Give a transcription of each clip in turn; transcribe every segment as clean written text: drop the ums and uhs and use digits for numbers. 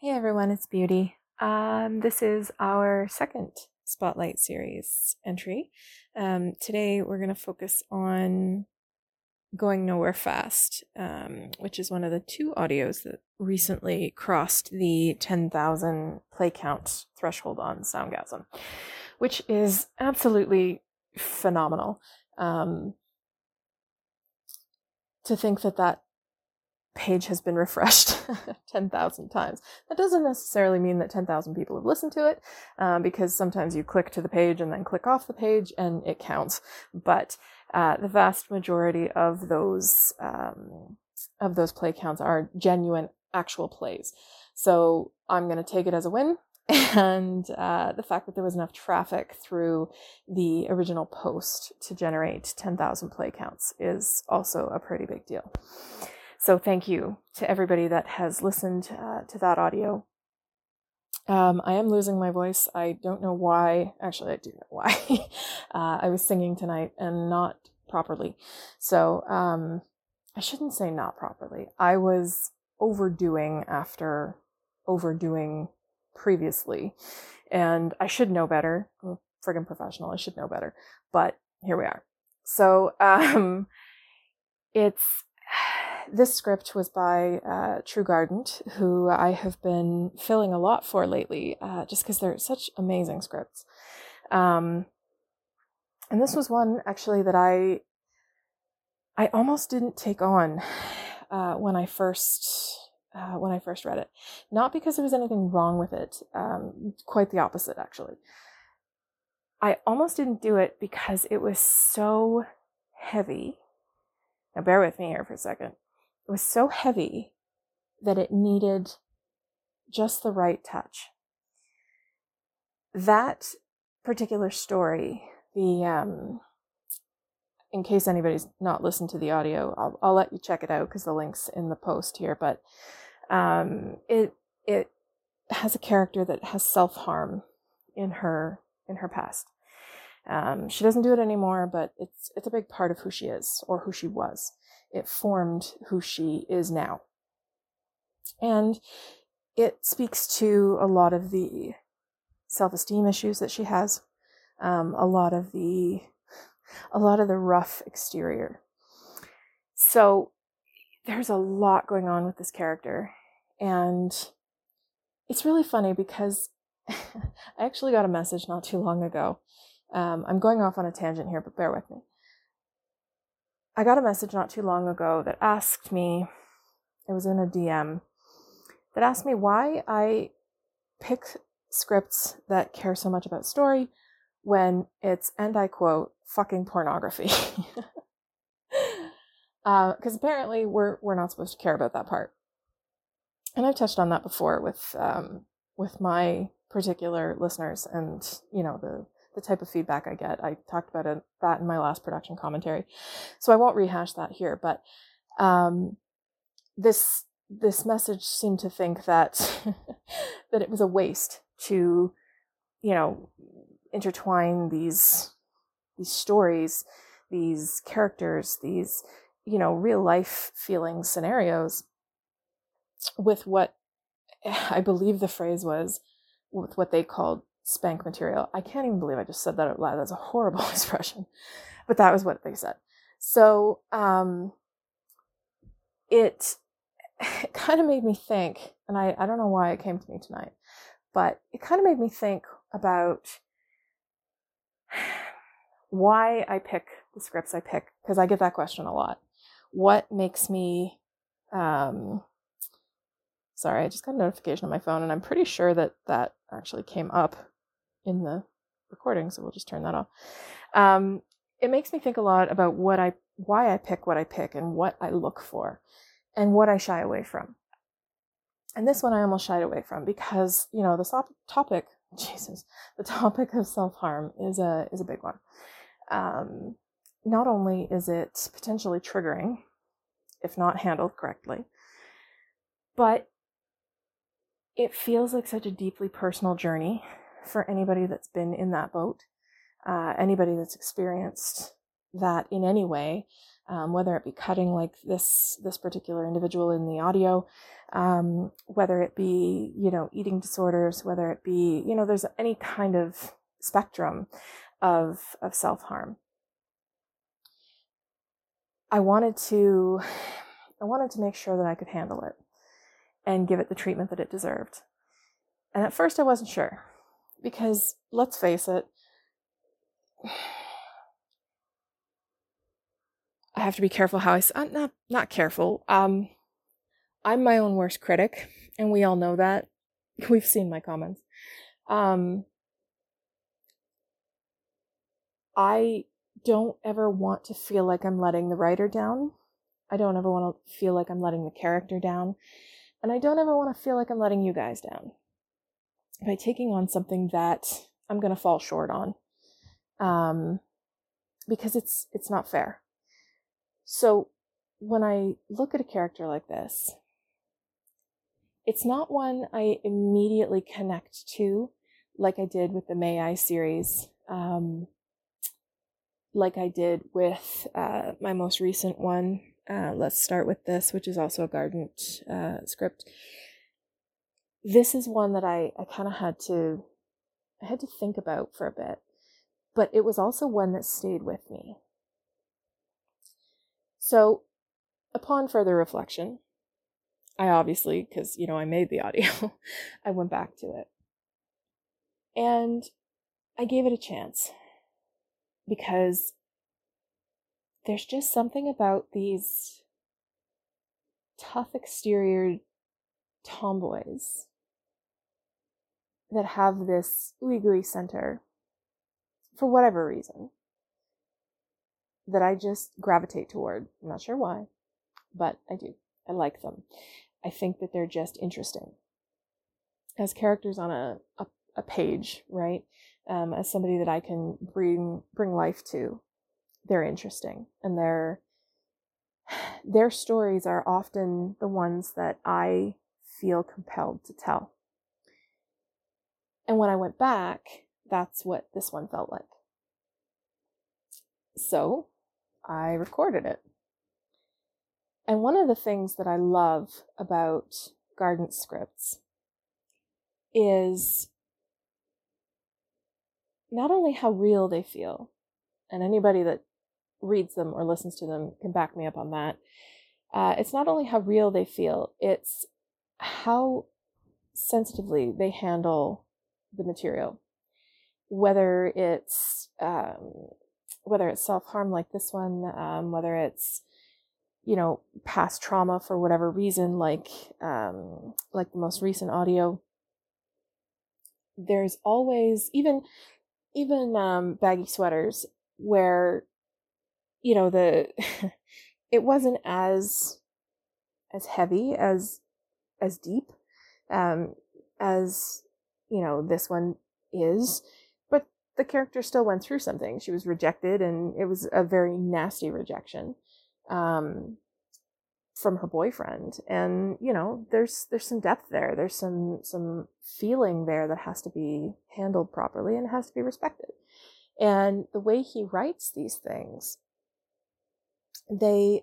Hey everyone, it's Beauty. This is our second Spotlight series entry. Today we're going to focus on Going Nowhere Fast, which is one of the two audios that recently crossed the 10,000 play count threshold on Soundgasm, which is absolutely phenomenal. To think that page has been refreshed 10,000 times. That doesn't necessarily mean that 10,000 people have listened to it, because sometimes you click to the page and then click off the page and it counts. But the vast majority of those play counts are genuine, actual plays. So I'm going to take it as a win. And the fact that there was enough traffic through the original post to generate 10,000 play counts is also a pretty big deal. So thank you to everybody that has listened to that audio. I am losing my voice. I don't know why. Actually, I do know why. I was singing tonight and not properly. So I shouldn't say not properly. I was overdoing after overdoing previously. And I should know better. I'm a friggin' professional. I should know better. But here we are. So this script was by True Gardent, who I have been filling a lot for lately, just because they're such amazing scripts. And this was one actually that I almost didn't take on when I first read it. Not because there was anything wrong with it, quite the opposite actually. I almost didn't do it because it was so heavy. Now bear with me here for a second. It was so heavy that it needed just the right touch. That particular story, in case anybody's not listened to the audio, I'll let you check it out because the link's in the post here, but it has a character that has self-harm in her past. She doesn't do it anymore, but it's a big part of who she is or who she was. It formed who she is now. And it speaks to a lot of the self-esteem issues that she has, a lot of the rough exterior. So there's a lot going on with this character, and it's really funny because I actually got a message not too long ago. I'm going off on a tangent here, but bear with me. I got a message not too long ago that asked me, it was in a DM, that asked me why I pick scripts that care so much about story when it's, and I quote, fucking pornography. Because apparently we're not supposed to care about that part. And I've touched on that before with my particular listeners and, you know, the type of feedback I get. I talked about that in my last production commentary. So I won't rehash that here, but this message seemed to think that that it was a waste to, you know, intertwine these stories, these characters, these, you know, real life feeling scenarios with what I believe the phrase was, with what they called spank material. I can't even believe I just said that out loud. That's a horrible expression, but that was what they said. So it kind of made me think, and I don't know why it came to me tonight, but it kind of made me think about why I pick the scripts I pick, because I get that question a lot. What makes me sorry, I just got a notification on my phone, and I'm pretty sure that actually came up in the recording, so we'll just turn that off. It makes me think a lot about why I pick what I pick and what I look for and what I shy away from. And this one I almost shied away from because, you know, the topic of self-harm is a big one. Not only is it potentially triggering, if not handled correctly, but it feels like such a deeply personal journey for anybody that's been in that boat, anybody that's experienced that in any way, whether it be cutting like this particular individual in the audio, whether it be, eating disorders, whether it be, there's any kind of spectrum of self-harm. I wanted to make sure that I could handle it and give it the treatment that it deserved. And at first I wasn't sure, because let's face it, I have to be careful how not careful. I'm my own worst critic, and we all know that. We've seen my comments. I don't ever want to feel like I'm letting the writer down. I don't ever want to feel like I'm letting the character down. And I don't ever want to feel like I'm letting you guys down by taking on something that I'm going to fall short on. Because it's not fair. So when I look at a character like this, it's not one I immediately connect to, like I did with the May I series, like I did with my most recent one. Let's start with this, which is also a Gardent script. This is one that I kind of had to think about for a bit, but it was also one that stayed with me. So upon further reflection, I obviously, because, I made the audio, I went back to it. And I gave it a chance, because there's just something about these tough exterior tomboys that have this ooey-gooey center, for whatever reason, that I just gravitate toward. I'm not sure why, but I do. I like them. I think that they're just interesting as characters on a page, right? As somebody that I can bring life to. They're interesting, and their stories are often the ones that I feel compelled to tell. And when I went back, that's what this one felt like. So I recorded it. And one of the things that I love about Gardent scripts is not only how real they feel, and anybody that reads them or listens to them can back me up on that. It's not only how real they feel, it's how sensitively they handle the material. Whether it's self-harm like this one, whether it's, past trauma for whatever reason, like the most recent audio. There's always, even Baggy Sweaters, where it wasn't as heavy, as deep as this one is, but the character still went through something. She was rejected, and it was a very nasty rejection from her boyfriend, and there's some depth there. There's some feeling there that has to be handled properly and has to be respected. And the way he writes these things, they're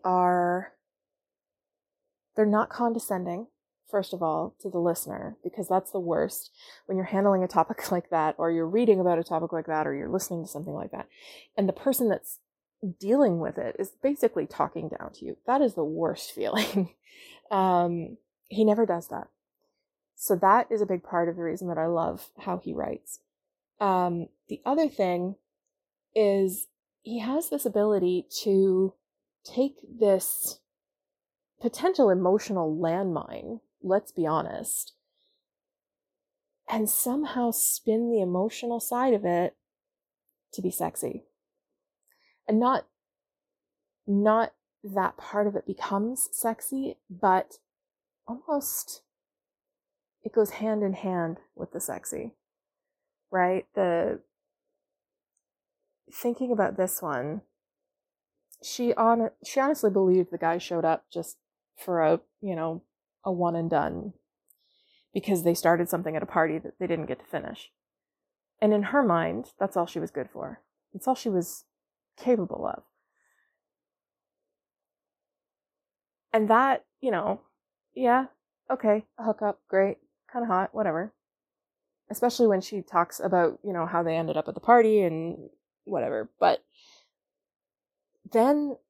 not condescending, first of all, to the listener, because that's the worst when you're handling a topic like that, or you're reading about a topic like that, or you're listening to something like that, and the person that's dealing with it is basically talking down to you. That is the worst feeling. He never does that. So that is a big part of the reason that I love how he writes. The other thing is he has this ability to take this potential emotional landmine, let's be honest, and somehow spin the emotional side of it to be sexy. And not that part of it becomes sexy, but almost it goes hand in hand with the sexy, right? Thinking about this one, she honestly believed the guy showed up just for a one and done, because they started something at a party that they didn't get to finish. And in her mind, that's all she was good for. That's all she was capable of. And that, okay, a hookup, great, kind of hot, whatever. Especially when she talks about, you know, how they ended up at the party and whatever. But then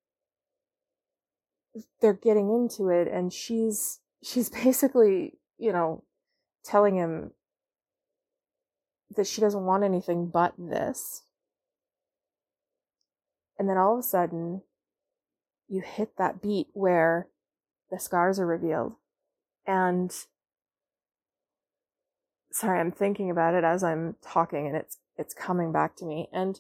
they're getting into it, and she's basically, you know, telling him that she doesn't want anything but this. And then all of a sudden, you hit that beat where the scars are revealed. And sorry, I'm thinking about it as I'm talking, and it's coming back to me. And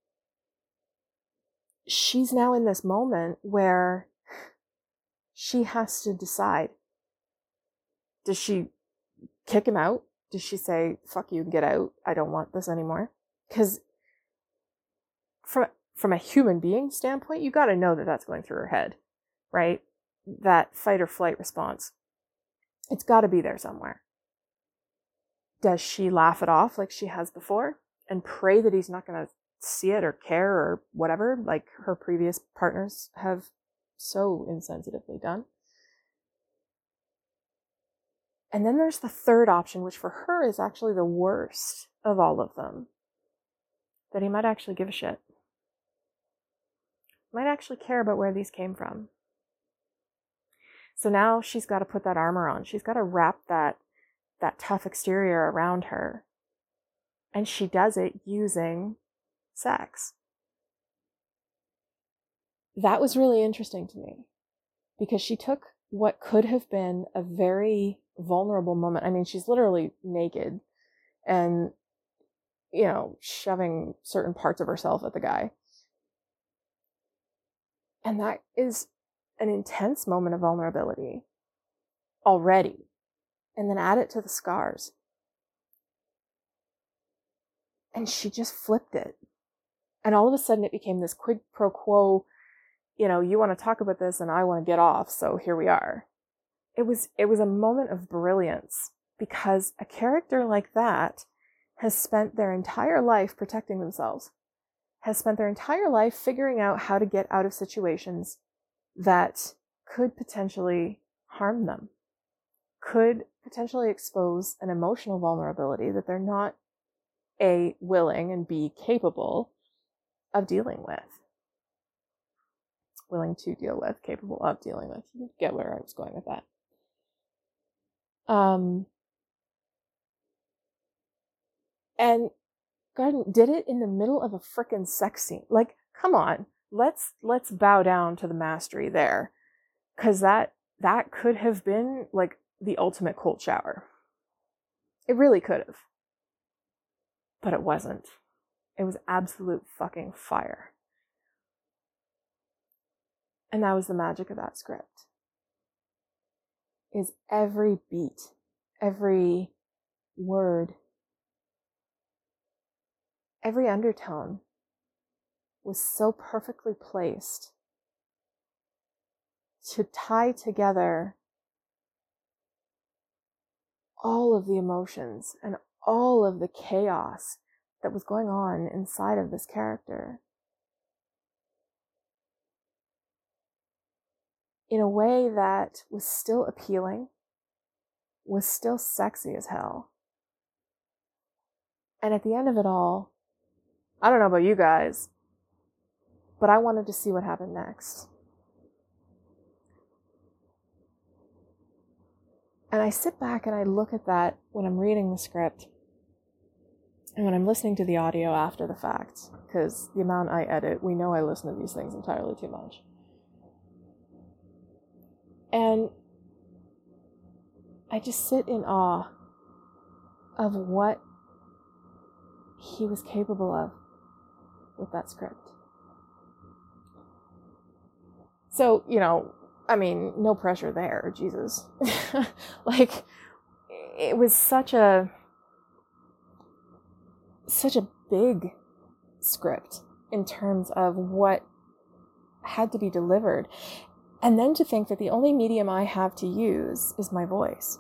she's now in this moment where she has to decide. Does she kick him out? Does she say, fuck you, get out, I don't want this anymore? Because from a human being standpoint, you got to know that that's going through her head, right? That fight or flight response. It's got to be there somewhere. Does she laugh it off like she has before and pray that he's not going to see it or care or whatever, like her previous partners have so insensitively done? And then there's the third option, which for her is actually the worst of all of them. That he might actually give a shit. Might actually care about where these came from. So now she's got to put that armor on. She's got to wrap that tough exterior around her. And she does it using sex. That was really interesting to me. Because she took what could have been a very vulnerable moment. I mean, she's literally naked and, you know, shoving certain parts of herself at the guy. And that is an intense moment of vulnerability already. And then add it to the scars. And she just flipped it. And all of a sudden it became this quid pro quo, you know, you want to talk about this and I want to get off, so here we are. It was a moment of brilliance, because a character like that has spent their entire life protecting themselves, has spent their entire life figuring out how to get out of situations that could potentially harm them, could potentially expose an emotional vulnerability that they're not A, willing, and B, capable of dealing with. Willing to deal with, capable of dealing with. You get where I was going with that. And Garden did it in the middle of a frickin' sex scene. Like, come on, let's bow down to the mastery there, because that could have been like the ultimate cold shower. It really could have, but it wasn't. It was absolute fucking fire. And that was the magic of that script. Is every beat, every word, every undertone was so perfectly placed to tie together all of the emotions and all of the chaos that was going on inside of this character in a way that was still appealing, was still sexy as hell. And at the end of it all, I don't know about you guys, but I wanted to see what happened next. And I sit back and I look at that when I'm reading the script and when I'm listening to the audio after the fact, because the amount I edit, we know I listen to these things entirely too much. And I just sit in awe of what he was capable of with that script. So, you know, I mean, no pressure there, Jesus. Like, it was such a big script in terms of what had to be delivered. And then to think that the only medium I have to use is my voice.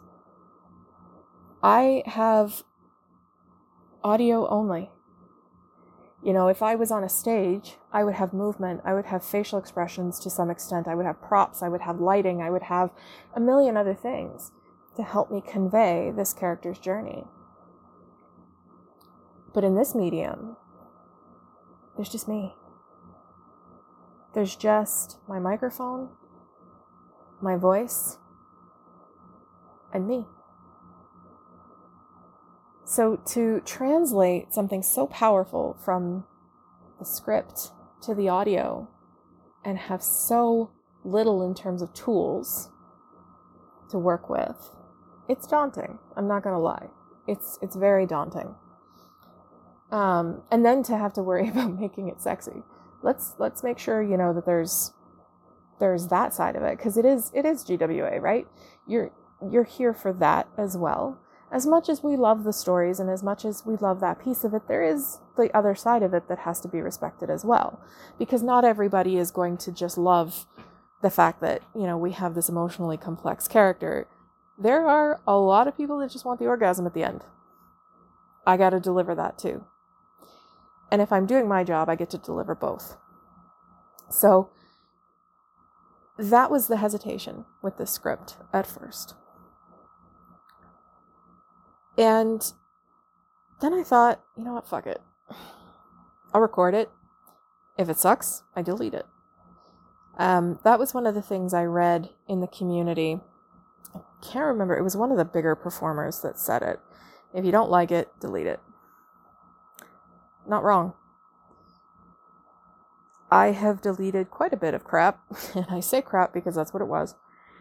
I have audio only. You know, if I was on a stage, I would have movement, I would have facial expressions to some extent, I would have props, I would have lighting, I would have a million other things to help me convey this character's journey. But in this medium, there's just me. There's just my microphone, my voice, and me. So to translate something so powerful from the script to the audio and have so little in terms of tools to work with, it's daunting. I'm not going to lie. It's very daunting. And then to have to worry about making it sexy. Let's make sure, you know, that there's that side of it, because it is GWA, right? You're here for that as well. As much as we love the stories and as much as we love that piece of it, there is the other side of it that has to be respected as well. Because not everybody is going to just love the fact that, you know, we have this emotionally complex character. There are a lot of people that just want the orgasm at the end. I got to deliver that too. And if I'm doing my job, I get to deliver both. So that was the hesitation with this script at first. And then I thought, you know what, fuck it. I'll record it. If it sucks, I delete it. That was one of the things I read in the community. I can't remember. It was one of the bigger performers that said it. If you don't like it, delete it. Not wrong. I have deleted quite a bit of crap. And I say crap because that's what it was.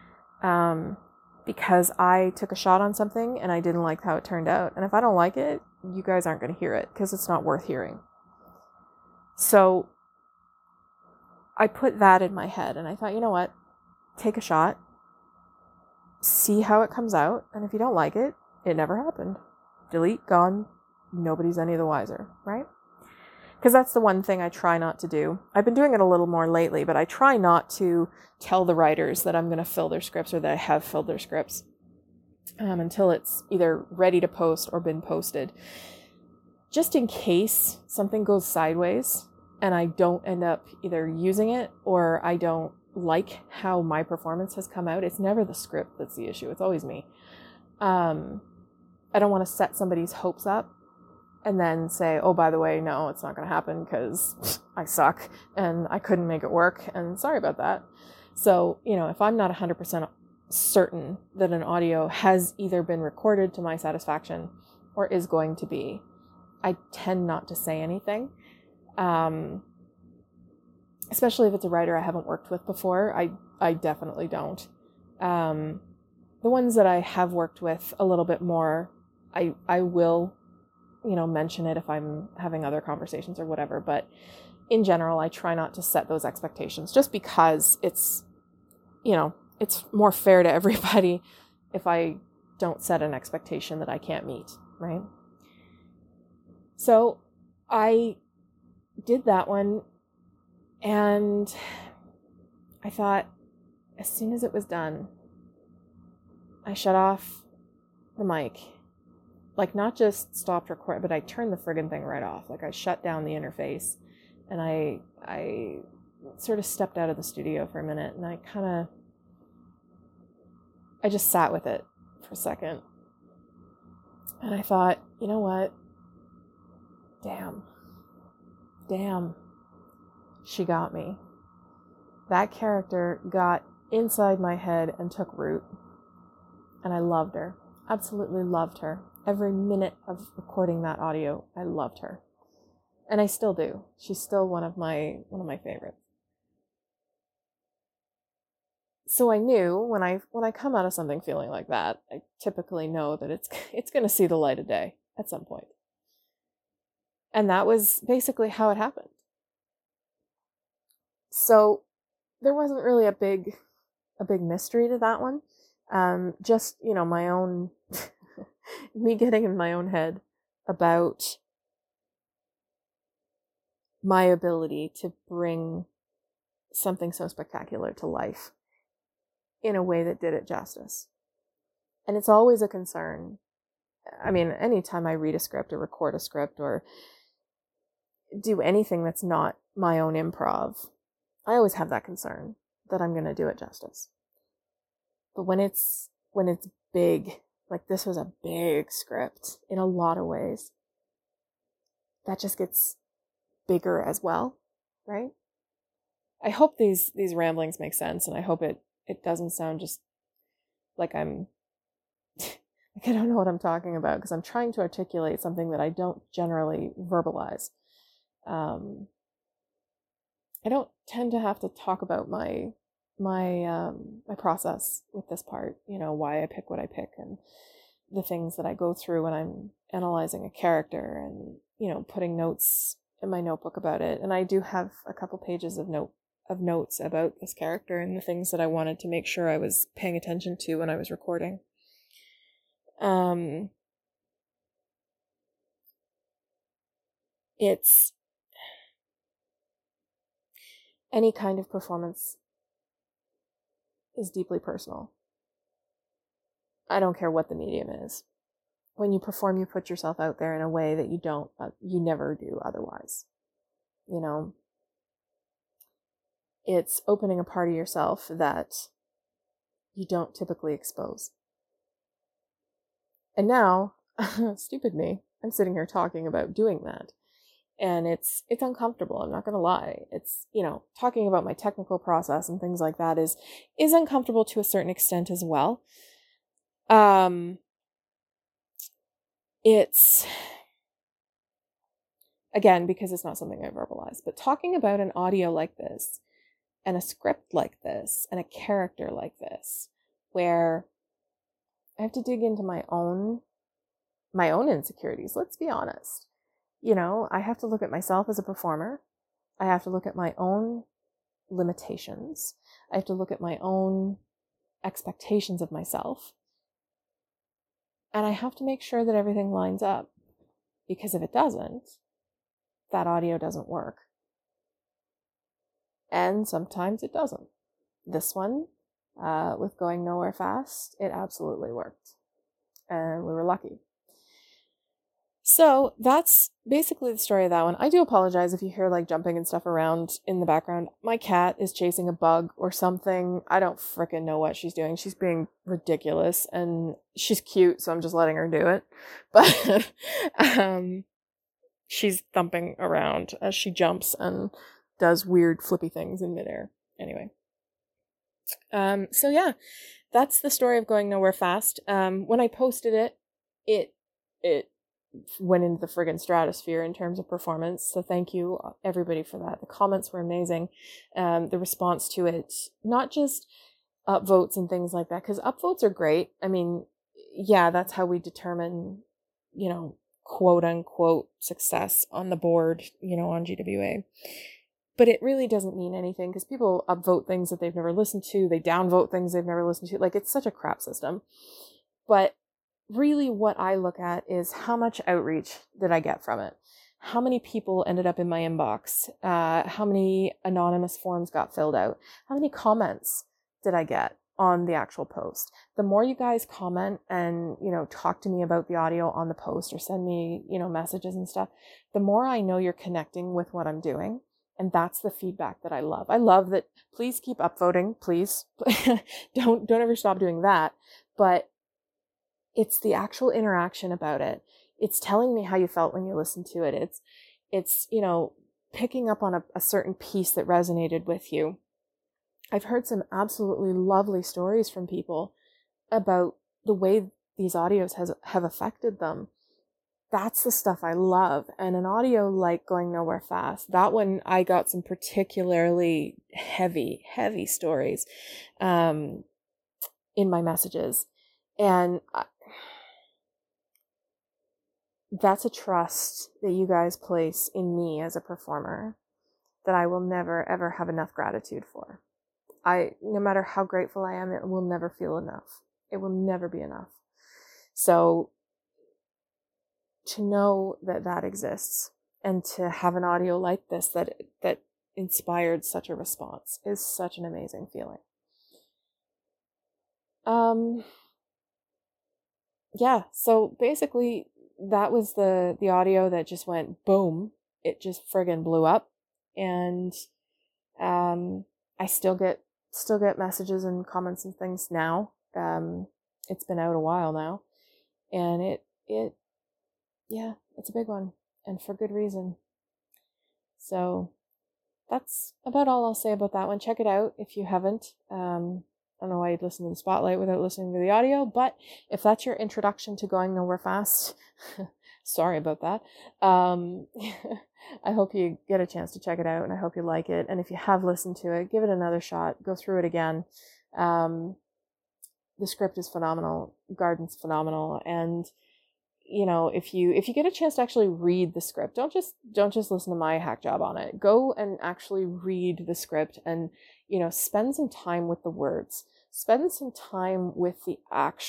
Because I took a shot on something and I didn't like how it turned out. And if I don't like it, you guys aren't going to hear it because it's not worth hearing. So I put that in my head and I thought, you know what? Take a shot. See how it comes out. And if you don't like it, it never happened. Delete, gone. Nobody's any the wiser, right? Because that's the one thing I try not to do. I've been doing it a little more lately, but I try not to tell the writers that I'm going to fill their scripts or that I have filled their scripts until it's either ready to post or been posted. Just in case something goes sideways and I don't end up either using it or I don't like how my performance has come out. It's never the script that's the issue. It's always me. I don't want to set somebody's hopes up and then say, oh, by the way, no, it's not going to happen because I suck and I couldn't make it work and sorry about that. So, you know, if I'm not 100% certain that an audio has either been recorded to my satisfaction or is going to be, I tend not to say anything. Especially if it's a writer I haven't worked with before, I definitely don't. The ones that I have worked with a little bit more, I will, you know, mention it if I'm having other conversations or whatever. But in general, I try not to set those expectations just because it's, you know, it's more fair to everybody if I don't set an expectation that I can't meet, right? So I did that one and I thought as soon as it was done, I shut off the mic. Like, not just stopped recording, but I turned the friggin' thing right off. Like, I shut down the interface and I sort of stepped out of the studio for a minute and I just sat with it for a second. And I thought, you know what? Damn, she got me. That character got inside my head and took root. And I loved her. Absolutely loved her. Every minute of recording that audio, I loved her. And I still do. She's still one of my favorites. So I knew when I come out of something feeling like that, I typically know that it's going to see the light of day at some point. And that was basically how it happened. So there wasn't really a big mystery to that one. Just, you know, my own, me getting in my own head about my ability to bring something so spectacular to life in a way that did it justice. And it's always a concern. I mean, anytime I read a script or record a script or do anything that's not my own improv, I always have that concern that I'm going to do it justice. But when it's big, like this was a big script in a lot of ways, that just gets bigger as well, right? I hope these ramblings make sense, and I hope it doesn't sound just like I'm like I don't know what I'm talking about, because I'm trying to articulate something that I don't generally verbalize. I don't tend to have to talk about my process with this part, why I pick what I pick and the things that I go through when I'm analyzing a character and, putting notes in my notebook about it. And I do have a couple pages of notes about this character and the things that I wanted to make sure I was paying attention to when I was recording. It's any kind of performance is deeply personal. I don't care what the medium is. When you perform, you put yourself out there in a way that you never do otherwise. It's opening a part of yourself that you don't typically expose. And now, stupid me, I'm sitting here talking about doing that. And it's uncomfortable, I'm not going to lie. It's, talking about my technical process and things like that is uncomfortable to a certain extent as well. It's, again, because it's not something I verbalize, but talking about an audio like this and a script like this and a character like this, where I have to dig into my own insecurities, let's be honest. I have to look at myself as a performer. I have to look at my own limitations. I have to look at my own expectations of myself. And I have to make sure that everything lines up. Because if it doesn't, that audio doesn't work. And sometimes it doesn't. This one, with Going Nowhere Fast, it absolutely worked. And we were lucky. So that's basically the story of that one. I do apologize if you hear like jumping and stuff around in the background. My cat is chasing a bug or something. I don't frickin' know what she's doing. She's being ridiculous and she's cute, so I'm just letting her do it. But she's thumping around as she jumps and does weird flippy things in midair. Anyway. So yeah, that's the story of Going Nowhere Fast. When I posted it went into the friggin' stratosphere in terms of performance. So thank you everybody for that. The comments were amazing. The response to it, not just upvotes and things like that, because upvotes are great. I mean, yeah, that's how we determine, quote unquote success on the board, on GWA. But it really doesn't mean anything because people upvote things that they've never listened to. They downvote things they've never listened to. Like, it's such a crap system. But really what I look at is how much outreach did I get from it? How many people ended up in my inbox? How many anonymous forms got filled out? How many comments did I get on the actual post? The more you guys comment and, talk to me about the audio on the post or send me, messages and stuff, the more I know you're connecting with what I'm doing. And that's the feedback that I love. I love that. Please keep upvoting, please. Don't ever stop doing that. But it's the actual interaction about it. It's telling me how you felt when you listened to it. It's picking up on a certain piece that resonated with you. I've heard some absolutely lovely stories from people about the way these audios have affected them. That's the stuff I love. And an audio like Going Nowhere Fast, that one I got some particularly heavy stories in my messages. And that's a trust that you guys place in me as a performer that I will never, ever have enough gratitude for. No matter how grateful I am, it will never feel enough. It will never be enough. So to know that exists and to have an audio like this that inspired such a response is such an amazing feeling. Yeah, so basically that was the audio that just went boom it just friggin' blew up. And I still get messages and comments and things now. It's been out a while now, and it's a big one, and for good reason. So that's about all I'll say about that one. Check it out if you haven't. I don't know why you'd listen to the Spotlight without listening to the audio, but if that's your introduction to Going Nowhere Fast, sorry about that. I hope you get a chance to check it out, and I hope you like it. And if you have listened to it, give it another shot. Go through it again. The script is phenomenal. Garden's phenomenal. And if you get a chance to actually read the script, don't just listen to my hack job on it. Go and actually read the script, and spend some time with the words. Spend some time with the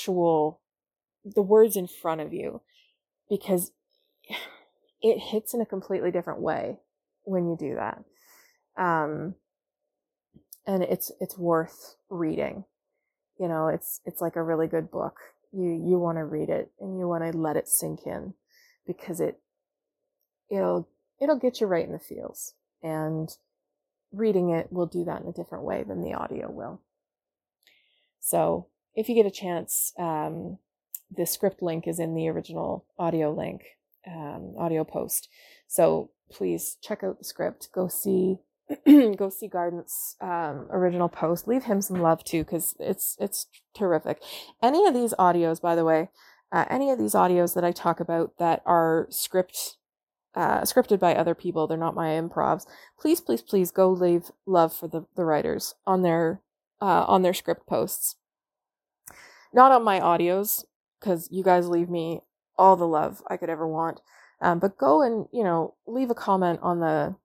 words in front of you, because it hits in a completely different way when you do that. And it's worth reading. It's like a really good book. You want to read it, and you want to let it sink in, because it'll get you right in the feels, and reading it will do that in a different way than the audio will. So if you get a chance, the script link is in the original audio link, audio post. So please check out the script. Go see Garden's original post. Leave him some love too, because it's terrific. Any of these audios, by the way, any of these audios that I talk about that are scripted by other people, they're not my improvs. Please go leave love for the writers on their script posts. Not on my audios, because you guys leave me all the love I could ever want. But go and leave a comment on the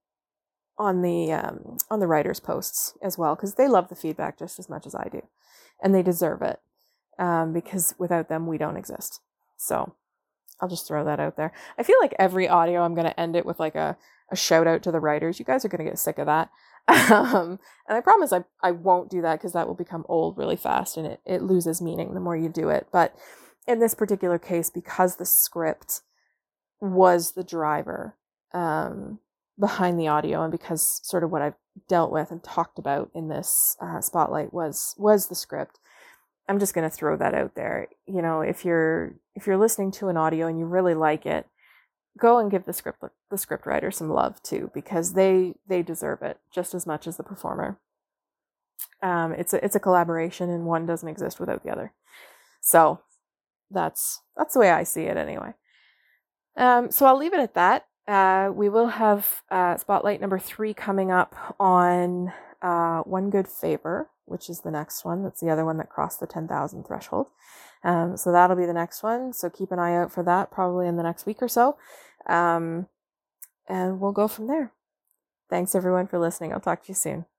writers' posts as well, because they love the feedback just as much as I do, and they deserve it, because without them we don't exist. So I'll just throw that out there. I feel like every audio I'm going to end it with like a shout out to the writers. You guys are going to get sick of that. And I promise I won't do that, because that will become old really fast, and it loses meaning the more you do it. But in this particular case, because the script was the driver behind the audio, and because sort of what I've dealt with and talked about in this Spotlight was the script, I'm just going to throw that out there. If you're listening to an audio and you really like it, go and give the script writer some love too, because they deserve it just as much as the performer. It's a collaboration, and one doesn't exist without the other. So that's the way I see it anyway. So I'll leave it at that. We will have Spotlight number 3 coming up on One Good Favor, which is the next one. That's the other one that crossed the 10,000 threshold. So that'll be the next one. So keep an eye out for that, probably in the next week or so. And we'll go from there. Thanks everyone for listening. I'll talk to you soon.